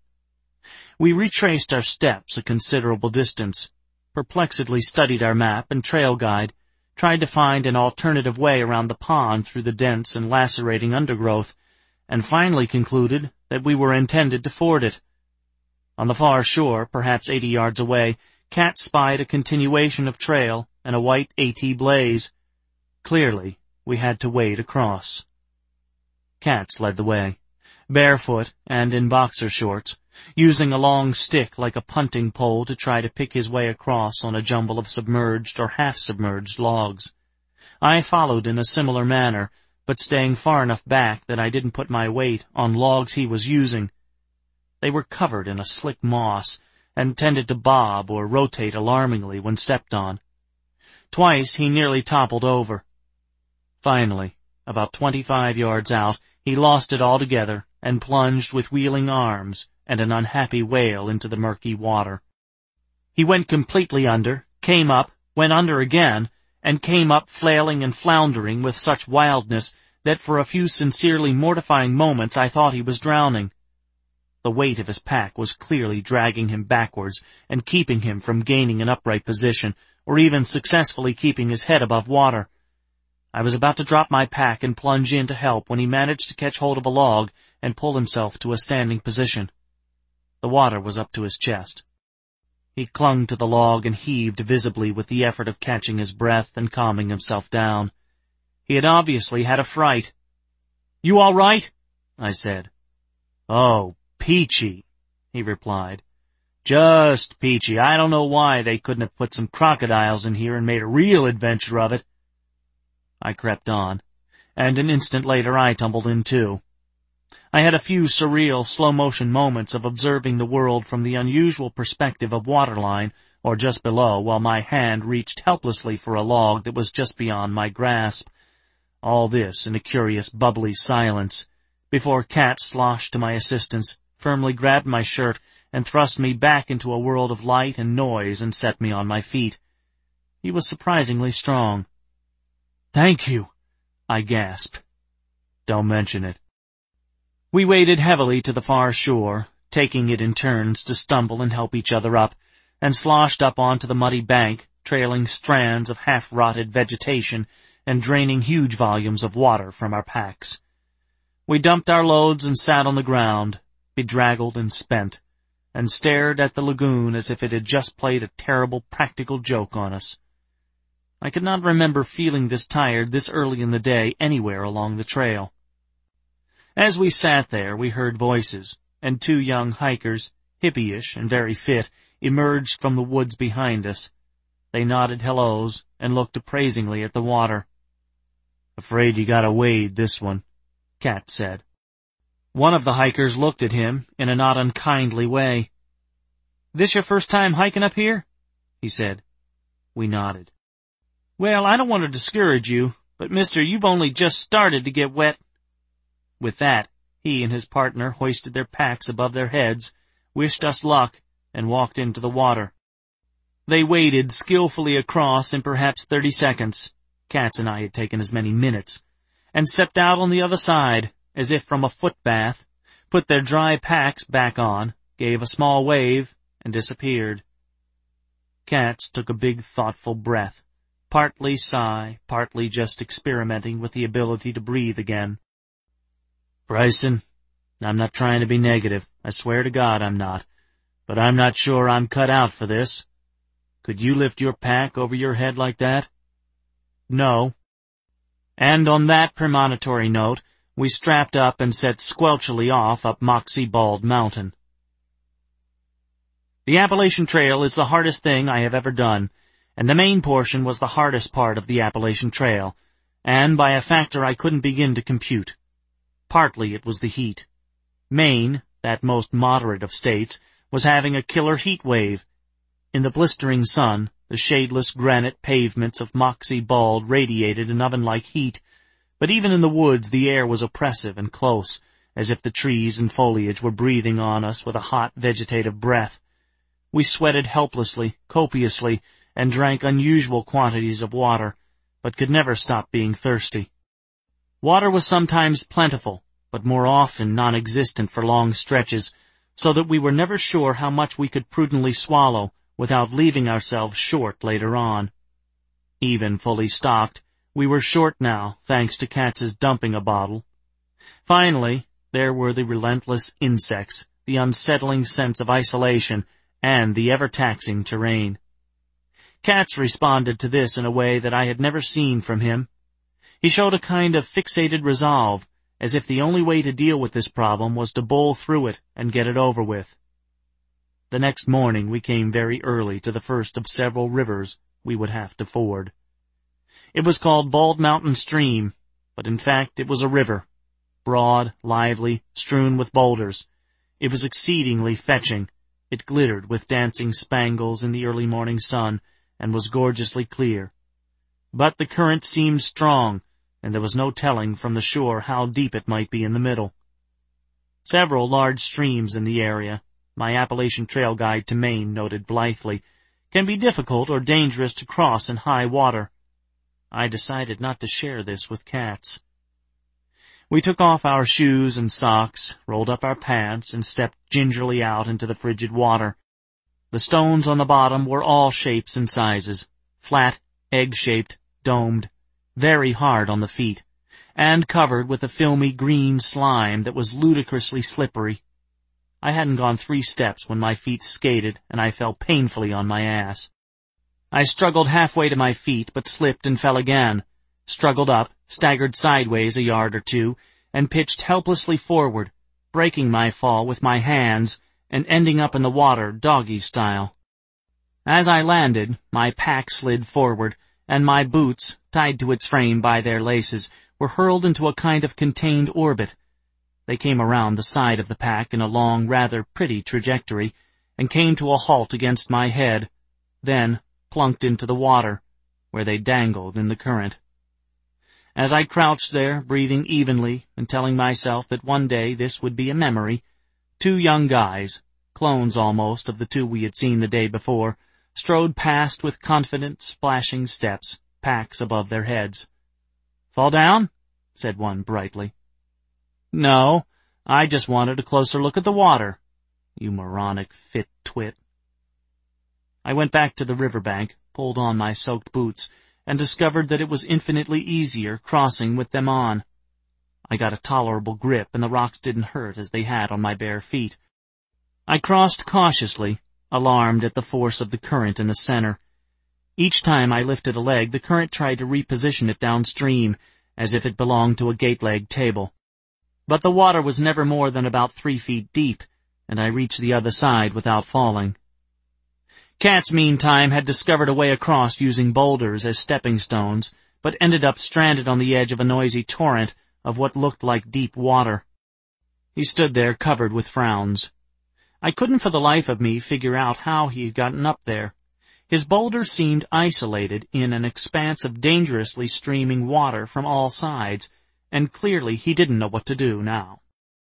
We retraced our steps a considerable distance, perplexedly studied our map and trail guide, tried to find an alternative way around the pond through the dense and lacerating undergrowth, and finally concluded that we were intended to ford it. On the far shore, perhaps eighty yards away, Katz spied a continuation of trail and a white AT blaze. Clearly, we had to wade across. Katz led the way, barefoot and in boxer shorts, using a long stick like a punting pole to try to pick his way across on a jumble of submerged or half-submerged logs. I followed in a similar manner, but staying far enough back that I didn't put my weight on logs he was using. They were covered in a slick moss, and tended to bob or rotate alarmingly when stepped on. Twice he nearly toppled over. Finally, about twenty-five yards out, he lost it altogether and plunged with wheeling arms and an unhappy wail into the murky water. He went completely under, came up, went under again, and came up flailing and floundering with such wildness that for a few sincerely mortifying moments I thought he was drowning. The weight of his pack was clearly dragging him backwards and keeping him from gaining an upright position, or even successfully keeping his head above water. I was about to drop my pack and plunge in to help when he managed to catch hold of a log and pull himself to a standing position. The water was up to his chest. He clung to the log and heaved visibly with the effort of catching his breath and calming himself down. He had obviously had a fright. "You all right?" I said. "Oh, peachy," he replied. "Just peachy. I don't know why they couldn't have put some crocodiles in here and made a real adventure of it." I crept on, and an instant later I tumbled in too. I had a few surreal, slow-motion moments of observing the world from the unusual perspective of waterline, or just below, while my hand reached helplessly for a log that was just beyond my grasp. All this in a curious, bubbly silence, before Katz sloshed to my assistance, firmly grabbed my shirt, and thrust me back into a world of light and noise and set me on my feet. He was surprisingly strong. "Thank you," I gasped. "Don't mention it." We waded heavily to the far shore, taking it in turns to stumble and help each other up, and sloshed up onto the muddy bank, trailing strands of half-rotted vegetation and draining huge volumes of water from our packs. We dumped our loads and sat on the ground, bedraggled and spent, and stared at the lagoon as if it had just played a terrible practical joke on us. I could not remember feeling this tired this early in the day anywhere along the trail. As we sat there, we heard voices, and two young hikers, hippie-ish and very fit, emerged from the woods behind us. They nodded hellos and looked appraisingly at the water. "Afraid you gotta wade this one," Katz said. One of the hikers looked at him in a not unkindly way. "This your first time hiking up here?" he said. We nodded. "Well, I don't want to discourage you, but mister, you've only just started to get wet." With that, he and his partner hoisted their packs above their heads, wished us luck, and walked into the water. They waded skillfully across in perhaps thirty seconds. Katz and I had taken as many minutes, and stepped out on the other side, as if from a foot bath, put their dry packs back on, gave a small wave, and disappeared. Katz took a big, thoughtful breath, partly sigh, partly just experimenting with the ability to breathe again. "Bryson, I'm not trying to be negative. I swear to God I'm not. But I'm not sure I'm cut out for this. Could you lift your pack over your head like that?" "No." And on that premonitory note, we strapped up and set squelchily off up Moxie Bald Mountain. The Appalachian Trail is the hardest thing I have ever done, and the main portion was the hardest part of the Appalachian Trail, and by a factor I couldn't begin to compute. Partly it was the heat. Maine, that most moderate of states, was having a killer heat wave. In the blistering sun, the shadeless granite pavements of Moxie Bald radiated an oven-like heat, But even in the woods the air was oppressive and close, as if the trees and foliage were breathing on us with a hot vegetative breath. We sweated helplessly, copiously, and drank unusual quantities of water, but could never stop being thirsty. Water was sometimes plentiful, but more often non-existent for long stretches, so that we were never sure how much we could prudently swallow without leaving ourselves short later on. Even fully stocked, we were short now, thanks to Katz's dumping a bottle. Finally, there were the relentless insects, the unsettling sense of isolation, and the ever-taxing terrain. Katz responded to this in a way that I had never seen from him. He showed a kind of fixated resolve, as if the only way to deal with this problem was to bowl through it and get it over with. The next morning we came very early to the first of several rivers we would have to ford. It was called Bald Mountain Stream, but in fact it was a river, broad, lively, strewn with boulders. It was exceedingly fetching. It glittered with dancing spangles in the early morning sun, and was gorgeously clear. But the current seemed strong, and there was no telling from the shore how deep it might be in the middle. Several large streams in the area, my Appalachian Trail guide to Maine noted blithely, can be difficult or dangerous to cross in high water. I decided not to share this with Katz. We took off our shoes and socks, rolled up our pants, and stepped gingerly out into the frigid water. The stones on the bottom were all shapes and sizes, flat, egg-shaped, domed, very hard on the feet, and covered with a filmy green slime that was ludicrously slippery. I hadn't gone three steps when my feet skated, and I fell painfully on my ass. I struggled halfway to my feet, but slipped and fell again, struggled up, staggered sideways a yard or two, and pitched helplessly forward, breaking my fall with my hands and ending up in the water doggy style. As I landed, my pack slid forward, and my boots, tied to its frame by their laces, were hurled into a kind of contained orbit. They came around the side of the pack in a long, rather pretty trajectory, and came to a halt against my head, then plunked into the water, where they dangled in the current. As I crouched there, breathing evenly, and telling myself that one day this would be a memory, two young guys, clones almost of the two we had seen the day before, strode past with confident, splashing steps, packs above their heads. "Fall down?" said one brightly. "No, I just wanted a closer look at the water, you moronic fit twit." I went back to the riverbank, pulled on my soaked boots, and discovered that it was infinitely easier crossing with them on. I got a tolerable grip, and the rocks didn't hurt as they had on my bare feet. I crossed cautiously, alarmed at the force of the current in the center. Each time I lifted a leg, the current tried to reposition it downstream, as if it belonged to a gate-leg table. But the water was never more than about three feet deep, and I reached the other side without falling. Katz, meantime, had discovered a way across using boulders as stepping stones, but ended up stranded on the edge of a noisy torrent of what looked like deep water. He stood there covered with frowns. I couldn't for the life of me figure out how he had gotten up there. His boulder seemed isolated in an expanse of dangerously streaming water from all sides, and clearly he didn't know what to do now.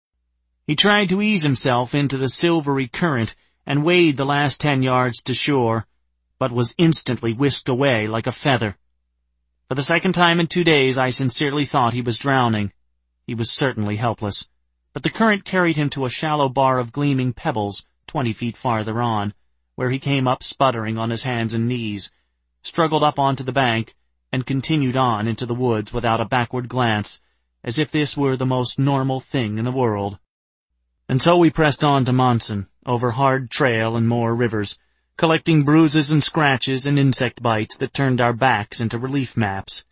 He tried to ease himself into the silvery current and wade the last ten yards to shore, but was instantly whisked away like a feather. For the second time in two days I sincerely thought he was drowning. He was certainly helpless, but the current carried him to a shallow bar of gleaming pebbles twenty feet farther on, where he came up sputtering on his hands and knees, struggled up onto the bank, and continued on into the woods without a backward glance, as if this were the most normal thing in the world. And so we pressed on to Monson, over hard trail and more rivers, collecting bruises and scratches and insect bites that turned our backs into relief maps.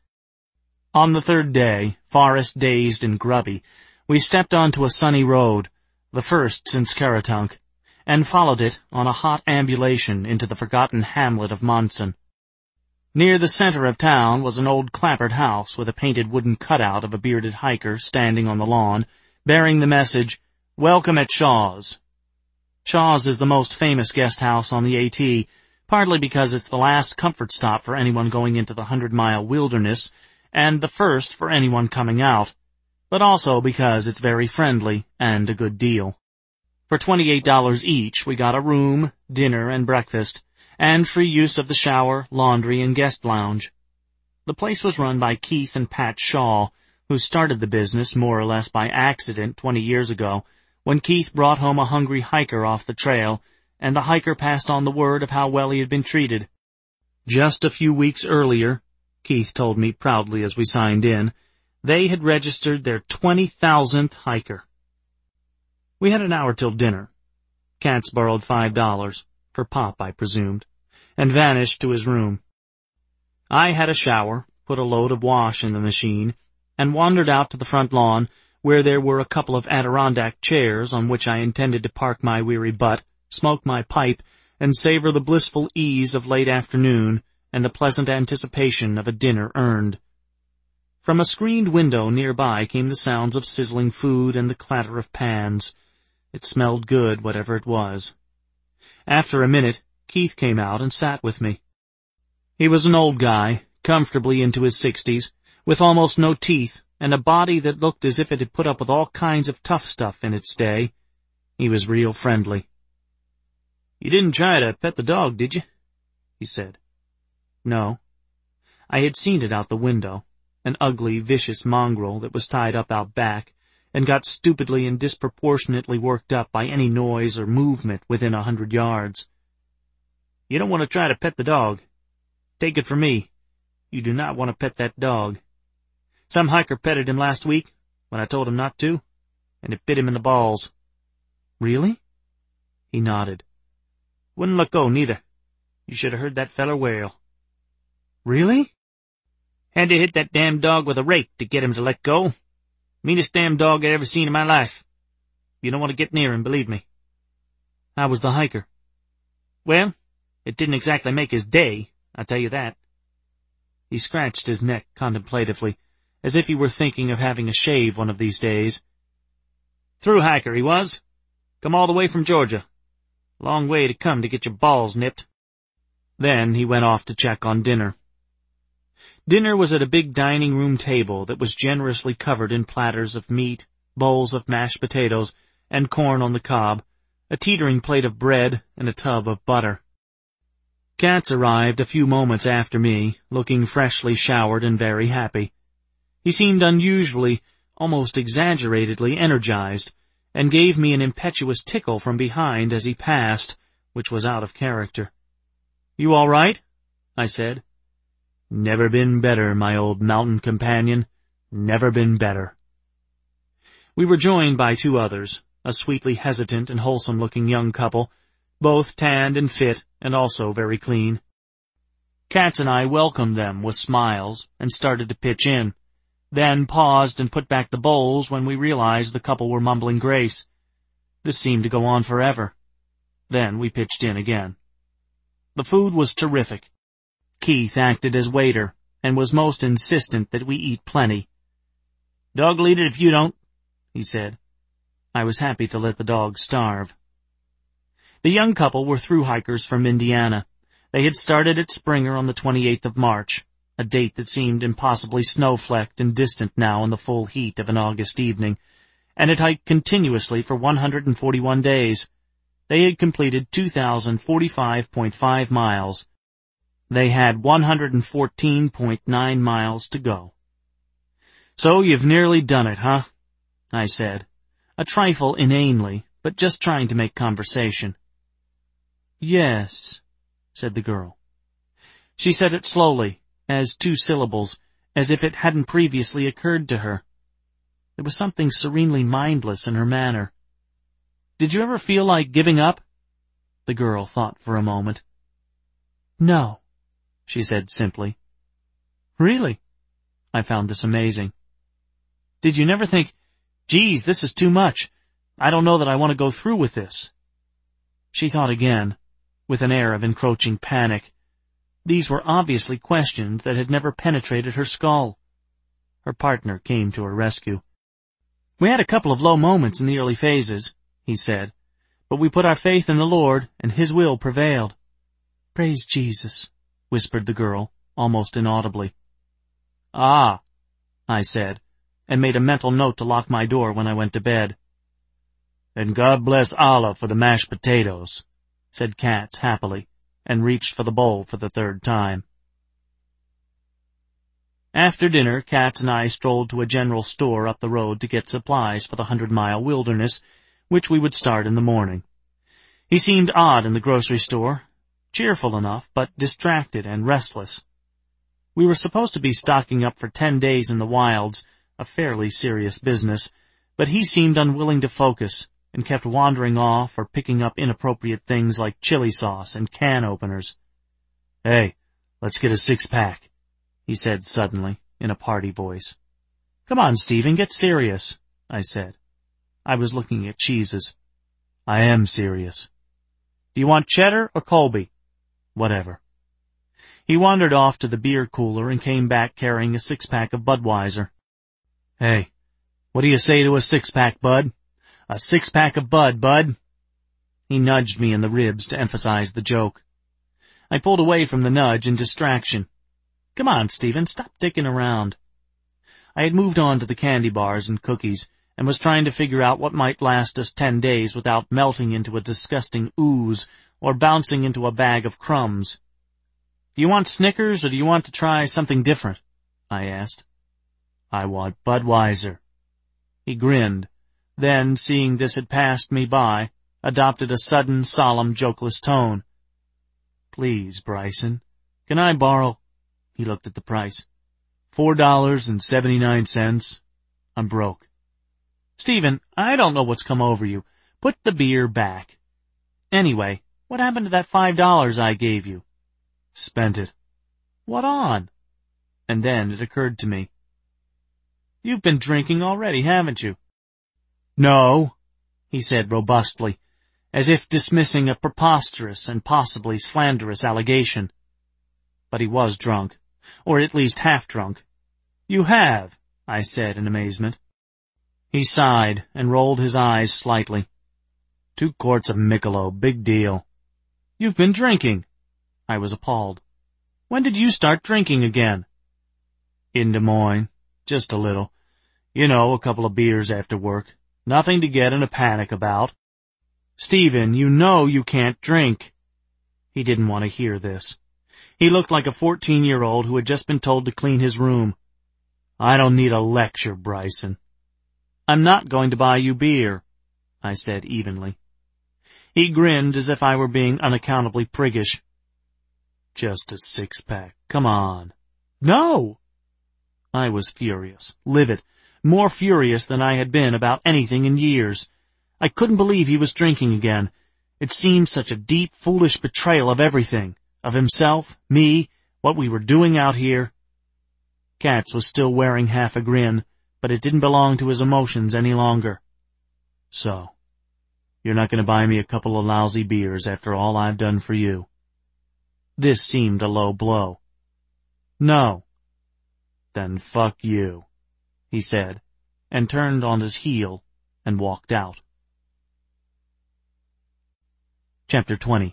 On the third day, forest-dazed and grubby, we stepped onto a sunny road, the first since Caratunk, and followed it on a hot ambulation into the forgotten hamlet of Monson. Near the center of town was an old clapboard house with a painted wooden cutout of a bearded hiker standing on the lawn, bearing the message, "Welcome at Shaw's." Shaw's is the most famous guest house on the AT, partly because it's the last comfort stop for anyone going into the hundred-mile wilderness, and the first for anyone coming out, but also because it's very friendly and a good deal. For twenty-eight dollars each, we got a room, dinner, and breakfast, and free use of the shower, laundry, and guest lounge. The place was run by Keith and Pat Shaw, who started the business more or less by accident twenty years ago, when Keith brought home a hungry hiker off the trail, and the hiker passed on the word of how well he had been treated. Just a few weeks earlier, Keith told me proudly as we signed in, they had registered their twenty thousandth hiker. We had an hour till dinner. Katz borrowed five dollars, for Pop, I presumed, and vanished to his room. I had a shower, put a load of wash in the machine, and wandered out to the front lawn, where there were a couple of Adirondack chairs on which I intended to park my weary butt, smoke my pipe, and savor the blissful ease of late afternoon and the pleasant anticipation of a dinner earned. From a screened window nearby came the sounds of sizzling food and the clatter of pans. It smelled good, whatever it was. After a minute, Keith came out and sat with me. He was an old guy, comfortably into his sixties, with almost no teeth, and a body that looked as if it had put up with all kinds of tough stuff in its day. He was real friendly. "You didn't try to pet the dog, did you?" he said. No. I had seen it out the window, an ugly, vicious mongrel that was tied up out back, and got stupidly and disproportionately worked up by any noise or movement within a hundred yards. "You don't want to try to pet the dog. Take it from me, you do not want to pet that dog. Some hiker petted him last week, when I told him not to, and it bit him in the balls." "Really?" He nodded. "Wouldn't let go, neither. You should have heard that feller wail." "Really?" "Had to hit that damn dog with a rake to get him to let go. Meanest damn dog I ever seen in my life. You don't want to get near him, believe me." "How was the hiker?" "Well, it didn't exactly make his day, I'll tell you that." He scratched his neck contemplatively, as if he were thinking of having a shave one of these days. "Through hiker, he was. Come all the way from Georgia. Long way to come to get your balls nipped." Then he went off to check on dinner. Dinner was at a big dining room table that was generously covered in platters of meat, bowls of mashed potatoes, and corn on the cob, a teetering plate of bread, and a tub of butter. Katz arrived a few moments after me, looking freshly showered and very happy. He seemed unusually, almost exaggeratedly energized, and gave me an impetuous tickle from behind as he passed, which was out of character. "You all right?" I said. "Never been better, my old mountain companion. Never been better." We were joined by two others, a sweetly hesitant and wholesome-looking young couple, both tanned and fit, and also very clean. Katz and I welcomed them with smiles and started to pitch in, then paused and put back the bowls when we realized the couple were mumbling grace. This seemed to go on forever. Then we pitched in again. The food was terrific. Keith acted as waiter, and was most insistent that we eat plenty. "Dog'll eat it if you don't," he said. I was happy to let the dog starve. The young couple were through hikers from Indiana. They had started at Springer on the twenty-eighth of March, a date that seemed impossibly snow-flecked and distant now in the full heat of an August evening, and had hiked continuously for one hundred forty-one days. They had completed two thousand forty-five point five miles. They had one hundred fourteen point nine miles to go. "So you've nearly done it, huh?" I said, a trifle inanely, but just trying to make conversation. "Yes," said the girl. She said it slowly, as two syllables, as if it hadn't previously occurred to her. There was something serenely mindless in her manner. "Did you ever feel like giving up?" The girl thought for a moment. "No," she said simply. "Really?" I found this amazing. "Did you never think, geez, this is too much. I don't know that I want to go through with this?" She thought again, with an air of encroaching panic. These were obviously questions that had never penetrated her skull. Her partner came to her rescue. "We had a couple of low moments in the early phases," he said, "but we put our faith in the Lord, and His will prevailed." "Praise Jesus," whispered the girl, almost inaudibly. "Ah," I said, and made a mental note to lock my door when I went to bed. "And God bless Allah for the mashed potatoes," said Katz happily, and reached for the bowl for the third time. After dinner, Katz and I strolled to a general store up the road to get supplies for the hundred-mile wilderness, which we would start in the morning. He seemed odd in the grocery store, cheerful enough, but distracted and restless. We were supposed to be stocking up for ten days in the wilds, a fairly serious business, but he seemed unwilling to focus, and kept wandering off or picking up inappropriate things like chili sauce and can openers. "Hey, let's get a six-pack," he said suddenly, in a party voice. "Come on, Stephen, get serious," I said. I was looking at cheeses. "I am serious." "Do you want cheddar or Colby?" "Whatever." He wandered off to the beer cooler and came back carrying a six-pack of Budweiser. "Hey, what do you say to a six-pack, Bud? A six-pack of Bud, Bud." He nudged me in the ribs to emphasize the joke. I pulled away from the nudge in distraction. "Come on, Stephen, stop dicking around." I had moved on to the candy bars and cookies, and was trying to figure out what might last us ten days without melting into a disgusting ooze or bouncing into a bag of crumbs. "Do you want Snickers, or do you want to try something different?" I asked. "I want Budweiser." He grinned, then, seeing this had passed me by, adopted a sudden, solemn, jokeless tone. "Please, Bryson, can I borrow—" He looked at the price. Four dollars and seventy-nine cents. I'm broke." "Stephen, I don't know what's come over you. Put the beer back. Anyway, what happened to that five dollars I gave you?" "Spent it." "What on?" And then it occurred to me. "You've been drinking already, haven't you?" "No," he said robustly, as if dismissing a preposterous and possibly slanderous allegation. But he was drunk, or at least half-drunk. "You have," I said in amazement. He sighed and rolled his eyes slightly. "Two quarts of Michelob, big deal." "You've been drinking." I was appalled. "When did you start drinking again?" "In Des Moines. Just a little. You know, a couple of beers after work. Nothing to get in a panic about." "Stephen, you know you can't drink." He didn't want to hear this. He looked like a fourteen-year-old who had just been told to clean his room. "I don't need a lecture, Bryson." "I'm not going to buy you beer," I said evenly. He grinned as if I were being unaccountably priggish. "Just a six-pack. Come on." "No!" I was furious, livid, more furious than I had been about anything in years. I couldn't believe he was drinking again. It seemed such a deep, foolish betrayal of everything, of himself, me, what we were doing out here. Katz was still wearing half a grin, but it didn't belong to his emotions any longer. "So, you're not going to buy me a couple of lousy beers after all I've done for you?" This seemed a low blow. "No." "Then fuck you," he said, and turned on his heel and walked out. Chapter twenty.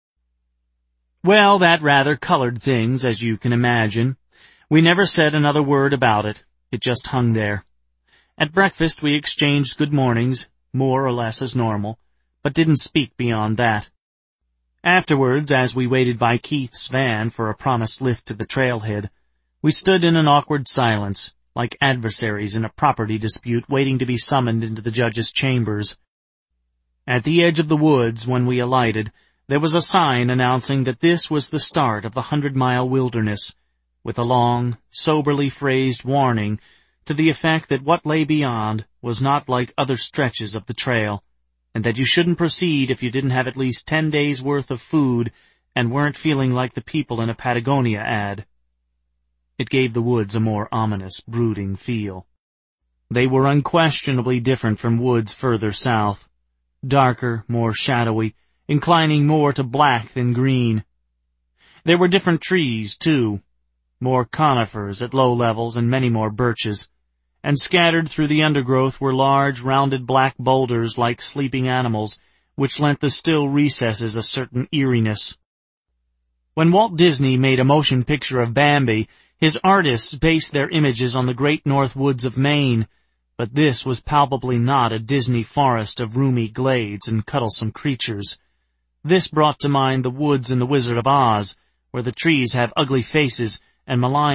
Well, that rather colored things, as you can imagine. We never said another word about it. It just hung there. At breakfast we exchanged good mornings, more or less as normal, but didn't speak beyond that. Afterwards, as we waited by Keith's van for a promised lift to the trailhead, we stood in an awkward silence, like adversaries in a property dispute waiting to be summoned into the judge's chambers. At the edge of the woods, when we alighted, there was a sign announcing that this was the start of the hundred-mile wilderness, with a long, soberly phrased warning to the effect that what lay beyond was not like other stretches of the trail, and that you shouldn't proceed if you didn't have at least ten days' worth of food and weren't feeling like the people in a Patagonia ad. It gave the woods a more ominous, brooding feel. They were unquestionably different from woods further south, darker, more shadowy, inclining more to black than green. There were different trees, too, more conifers at low levels and many more birches, and scattered through the undergrowth were large, rounded black boulders like sleeping animals, which lent the still recesses a certain eeriness. When Walt Disney made a motion picture of Bambi, his artists based their images on the great north woods of Maine, but this was palpably not a Disney forest of roomy glades and cuddlesome creatures. This brought to mind the woods in The Wizard of Oz, where the trees have ugly faces and malign